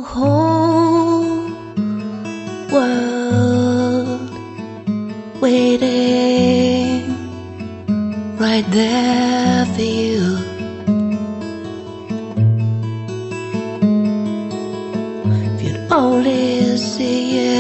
whole world waiting right there for you. If you'd only see